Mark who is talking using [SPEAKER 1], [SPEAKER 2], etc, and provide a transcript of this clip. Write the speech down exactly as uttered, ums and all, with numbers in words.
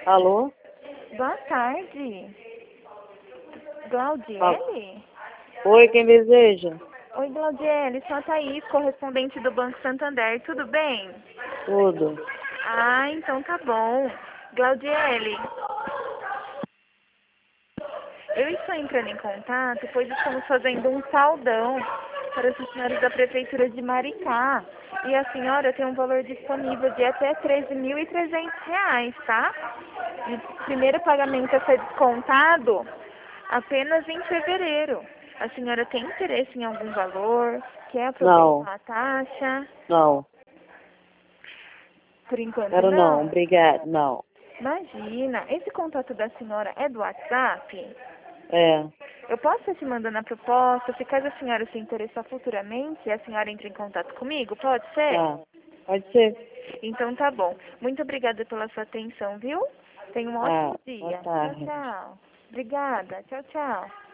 [SPEAKER 1] Alô?
[SPEAKER 2] Boa tarde. Glaudiele?
[SPEAKER 1] Oi, quem deseja?
[SPEAKER 2] Oi, Glaudiele, sou a Thaís, correspondente do Banco Santander. Tudo bem?
[SPEAKER 1] Tudo.
[SPEAKER 2] Ah, então tá bom. Glaudiele, eu estou entrando em contato, pois estamos fazendo um saldão para os funcionários da Prefeitura de Maricá. E a senhora tem um valor disponível de até treze mil e trezentos reais, tá? E o primeiro pagamento a ser descontado apenas em fevereiro. A senhora tem interesse em algum valor? Quer
[SPEAKER 1] Não,
[SPEAKER 2] aproveitar a taxa?
[SPEAKER 1] não.
[SPEAKER 2] Por enquanto
[SPEAKER 1] Quero não,
[SPEAKER 2] não.
[SPEAKER 1] obrigado, não.
[SPEAKER 2] Imagina, esse contato da senhora é do WhatsApp?
[SPEAKER 1] É,
[SPEAKER 2] Eu posso estar te mandando a proposta, se caso a senhora se interessar futuramente, a senhora entra em contato comigo, pode ser?
[SPEAKER 1] tá. Pode ser.
[SPEAKER 2] Então tá bom. Muito obrigada pela sua atenção, viu? Tenha um
[SPEAKER 1] Tá,
[SPEAKER 2] ótimo
[SPEAKER 1] boa
[SPEAKER 2] dia. Tchau,
[SPEAKER 1] tarde.
[SPEAKER 2] tchau. Obrigada. Tchau, tchau.